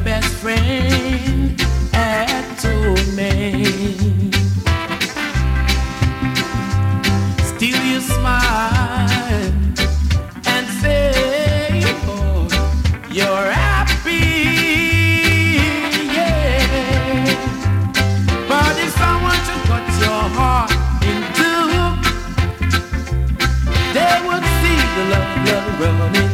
best friend had told me. Still you smile and say, oh, you're happy, yeah. But if someone to cut your heart in two, they would see the love running